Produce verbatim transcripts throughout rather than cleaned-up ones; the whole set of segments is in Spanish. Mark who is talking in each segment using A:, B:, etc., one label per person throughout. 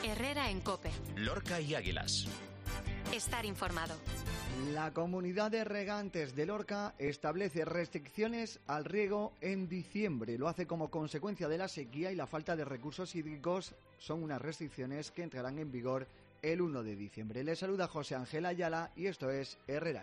A: Herrera en COPE.
B: Lorca y Águilas.
A: Estar informado.
C: La Comunidad de Regantes de Lorca establece restricciones al riego en diciembre. Lo hace como consecuencia de la sequía y la falta de recursos hídricos. Son unas restricciones que entrarán en vigor el uno de diciembre. Les saluda José Ángel Ayala y esto es Herrera.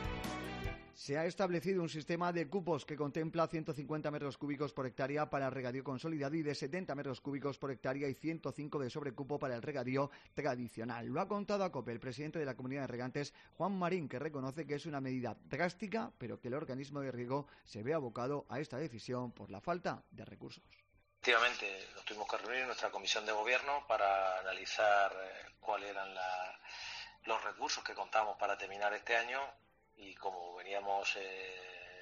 C: Se ha establecido un sistema de cupos que contempla ciento cincuenta metros cúbicos por hectárea para el regadío consolidado y de setenta metros cúbicos por hectárea y ciento cinco de sobrecupo para el regadío tradicional. Lo ha contado a COPE el presidente de la Comunidad de Regantes, Juan Marín, que reconoce que es una medida drástica, pero que el organismo de riego se ve abocado a esta decisión por la falta de recursos.
D: Efectivamente, nos tuvimos que reunir en nuestra comisión de gobierno para analizar eh, cuáles eran la, los recursos que contábamos para terminar este año. Y como veníamos eh,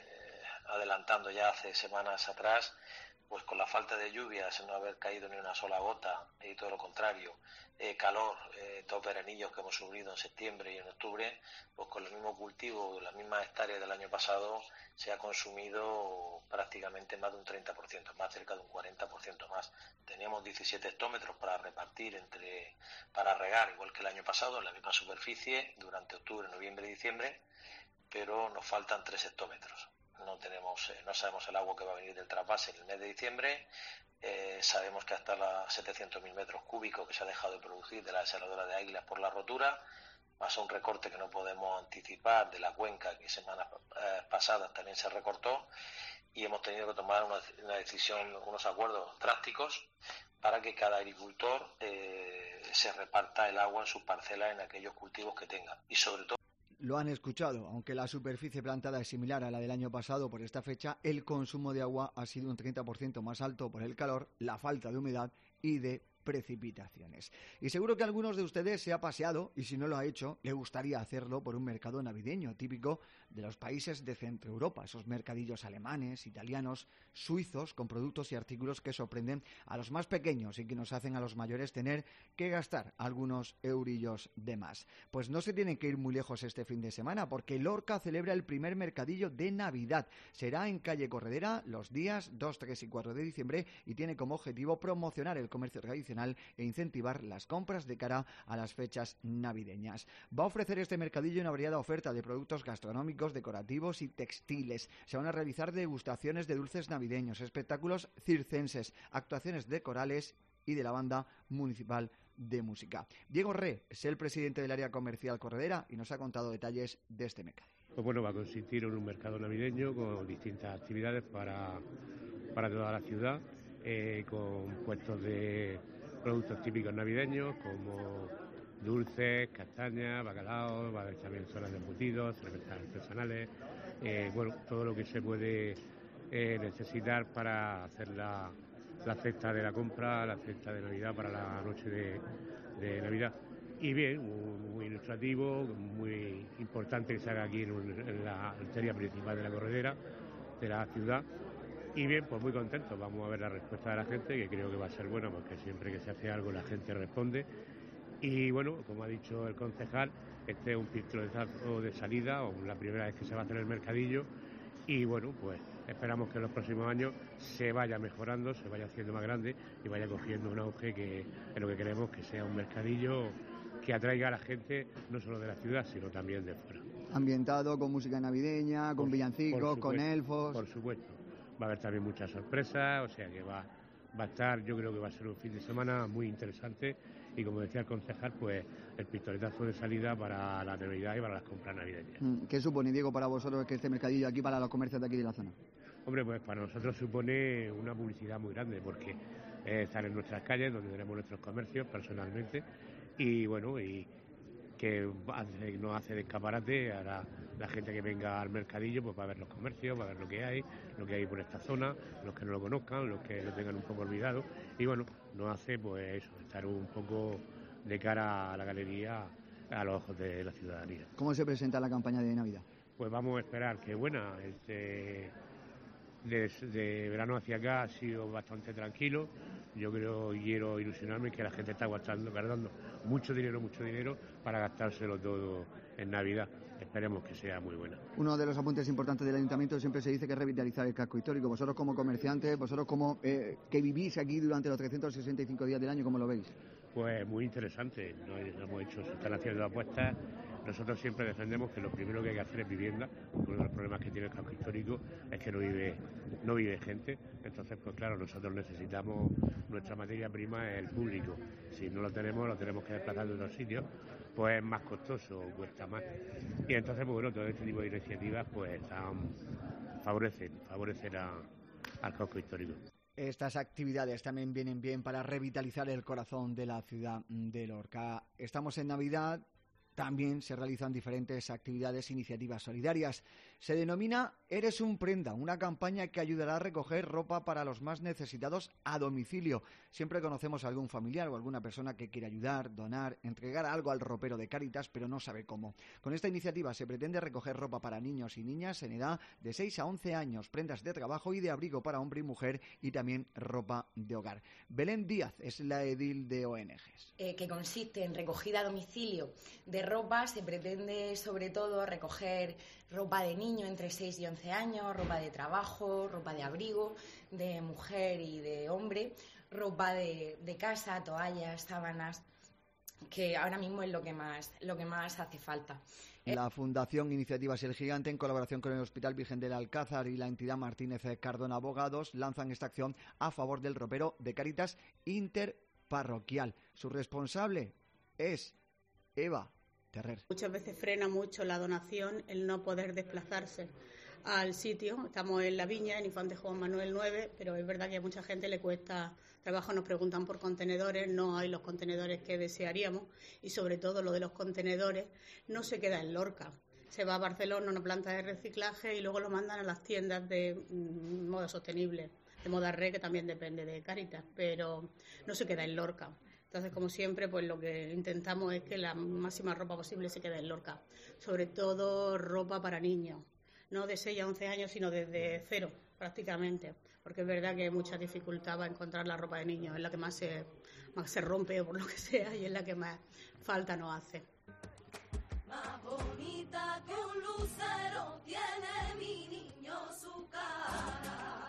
D: adelantando ya hace semanas atrás, pues con la falta de lluvias, no haber caído ni una sola gota y todo lo contrario, eh, calor, eh, todos veranillos que hemos sufrido en septiembre y en octubre, pues con los mismos cultivos, las mismas hectáreas del año pasado, se ha consumido prácticamente más de un treinta por ciento, más cerca de un cuarenta por ciento más. Teníamos diecisiete hectómetros para repartir entre, para regar, igual que el año pasado, en la misma superficie, durante octubre, noviembre y diciembre, pero nos faltan tres hectómetros. No tenemos, eh, no sabemos el agua que va a venir del trasvase en el mes de diciembre. Eh, sabemos que hasta los setecientos mil metros cúbicos que se ha dejado de producir de la desaladora de Águilas por la rotura, más un recorte que no podemos anticipar de la cuenca que semanas eh, pasadas también se recortó, y hemos tenido que tomar una, una decisión, unos acuerdos drásticos para que cada agricultor eh, se reparta el agua en sus parcelas en aquellos cultivos que tenga, y sobre todo.
C: Lo han escuchado, aunque la superficie plantada es similar a la del año pasado por esta fecha, el consumo de agua ha sido un treinta por ciento más alto por el calor, la falta de humedad y de precipitaciones. Y seguro que algunos de ustedes se ha paseado, y si no lo ha hecho, le gustaría hacerlo por un mercado navideño típico de los países de Centro Europa, esos mercadillos alemanes, italianos, suizos, con productos y artículos que sorprenden a los más pequeños y que nos hacen a los mayores tener que gastar algunos eurillos de más. Pues no se tienen que ir muy lejos este fin de semana, porque Lorca celebra el primer mercadillo de Navidad. Será en calle Corredera los días dos, tres y cuatro de diciembre y tiene como objetivo promocionar el comercio tradicional e incentivar las compras de cara a las fechas navideñas. Va a ofrecer este mercadillo una variada oferta de productos gastronómicos, decorativos y textiles. Se van a realizar degustaciones de dulces navideños, espectáculos circenses, actuaciones de corales y de la banda municipal de música. Diego Re es el presidente del área comercial Corredera y nos ha contado detalles de este mercado.
E: Pues bueno, va a consistir en un mercado navideño con distintas actividades para, para toda la ciudad, eh, con puestos de productos típicos navideños como dulces, castañas, bacalao, va a haber también zonas de embutidos, cervezas artesanales, eh, bueno, todo lo que se puede eh, necesitar para hacer la, la cesta de la compra, la cesta de Navidad para la noche de, de Navidad. Y bien, muy, muy ilustrativo, muy importante que se haga aquí en, un, en la arteria principal de la Corredera, de la ciudad. Y bien, pues muy contentos, vamos a ver la respuesta de la gente, que creo que va a ser buena, porque siempre que se hace algo la gente responde. Y bueno, como ha dicho el concejal, este es un pistoletazo de salida, o la primera vez que se va a hacer el mercadillo, y bueno, pues esperamos que en los próximos años se vaya mejorando, se vaya haciendo más grande y vaya cogiendo un auge que es lo que queremos, que sea un mercadillo que atraiga a la gente no solo de la ciudad, sino también de fuera.
C: Ambientado con música navideña, con por, villancicos, por supuesto, con elfos.
E: Por supuesto. Va a haber también muchas sorpresas, o sea que va, va a estar, yo creo que va a ser un fin de semana muy interesante y como decía el concejal, pues el pistoletazo de salida para la Navidad y para las compras navideñas.
C: ¿Qué supone, Diego, para vosotros que este mercadillo aquí para los comercios de aquí de la zona?
E: Hombre, pues para nosotros supone una publicidad muy grande porque eh, estar en nuestras calles donde tenemos nuestros comercios personalmente y bueno, y que hace, nos hace de escaparate a la, la gente que venga al mercadillo, pues va a ver los comercios, va a ver lo que hay, lo que hay por esta zona, los que no lo conozcan, los que lo tengan un poco olvidado, y bueno, nos hace pues eso, estar un poco de cara a la galería a los ojos de la ciudadanía.
C: ¿Cómo se presenta la campaña de Navidad?
E: Pues vamos a esperar que buena, este, de, de verano hacia acá ha sido bastante tranquilo. Yo creo y quiero ilusionarme que la gente está gastando, guardando mucho dinero, mucho dinero para gastárselo todo en Navidad. Esperemos que sea muy buena.
C: Uno de los apuntes importantes del Ayuntamiento siempre se dice que es revitalizar el casco histórico. Vosotros como comerciantes, vosotros como eh, que vivís aquí durante los trescientos sesenta y cinco días del año, ¿cómo lo veis?
E: Pues muy interesante, ¿no? Hemos hecho, se están haciendo apuestas. Nosotros siempre defendemos que lo primero que hay que hacer es vivienda. Uno de los problemas que tiene el casco histórico es que no vive, no vive gente. Entonces, pues claro, nosotros necesitamos, nuestra materia prima es el público. Si no lo tenemos, lo tenemos que desplazar de otros sitios, pues es más costoso, cuesta más. Y entonces, pues bueno, todo este tipo de iniciativas pues están, favorecen, favorecen a, al casco histórico.
C: Estas actividades también vienen bien para revitalizar el corazón de la ciudad de Lorca. Estamos en Navidad, también se realizan diferentes actividades e iniciativas solidarias. Se denomina Eres un Prenda, una campaña que ayudará a recoger ropa para los más necesitados a domicilio. Siempre conocemos a algún familiar o alguna persona que quiere ayudar, donar, entregar algo al ropero de Cáritas, pero no sabe cómo. Con esta iniciativa se pretende recoger ropa para niños y niñas en edad de seis a once años, prendas de trabajo y de abrigo para hombre y mujer y también ropa de hogar. Belén Díaz es la edil de O N Ges.
B: Eh, que consiste en recogida a domicilio de ropa. Se pretende sobre todo recoger ropa de niño entre seis y once años, ropa de trabajo, ropa de abrigo, de mujer y de hombre, ropa de, de casa, toallas, sábanas, que ahora mismo es lo que más, lo que más hace falta.
C: La Fundación Iniciativas El Gigante, en colaboración con el Hospital Virgen del Alcázar y la entidad Martínez Cardona Abogados, lanzan esta acción a favor del ropero de Cáritas interparroquial. Su responsable es Eva Terrer.
F: Muchas veces frena mucho la donación el no poder desplazarse al sitio. Estamos en La Viña, en Infante Juan Manuel nueve, pero es verdad que a mucha gente le cuesta trabajo. Nos preguntan por contenedores, no hay los contenedores que desearíamos y sobre todo lo de los contenedores no se queda en Lorca. Se va a Barcelona, a una planta de reciclaje y luego lo mandan a las tiendas de mm, moda sostenible, de moda red, que también depende de Cáritas, pero no se queda en Lorca. Entonces, como siempre, pues lo que intentamos es que la máxima ropa posible se quede en Lorca. Sobre todo ropa para niños, no de seis a once años, sino desde cero, prácticamente. Porque es verdad que hay mucha dificultad para encontrar la ropa de niños, es la que más se, más se rompe o por lo que sea, y es la que más falta nos hace.
G: Más bonita que un lucero tiene mi niño su cara.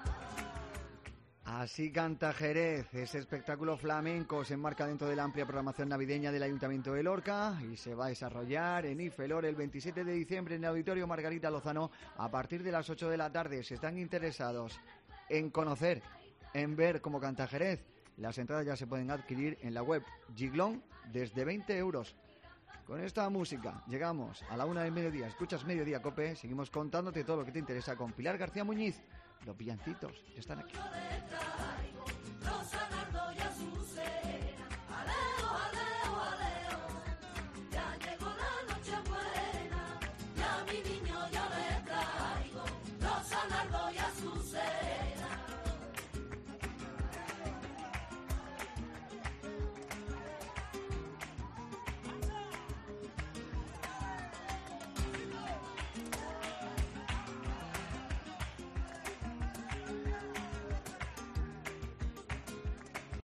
C: Así canta Jerez. Ese espectáculo flamenco se enmarca dentro de la amplia programación navideña del Ayuntamiento de Lorca y se va a desarrollar en Ifelor el veintisiete de diciembre en el Auditorio Margarita Lozano a partir de las ocho de la tarde. Si están interesados en conocer, en ver cómo canta Jerez, las entradas ya se pueden adquirir en la web Giglón desde veinte euros. Con esta música llegamos a la una del mediodía. Escuchas Mediodía Cope. Seguimos contándote todo lo que te interesa con Pilar García Muñiz. Los villancicos ya están aquí.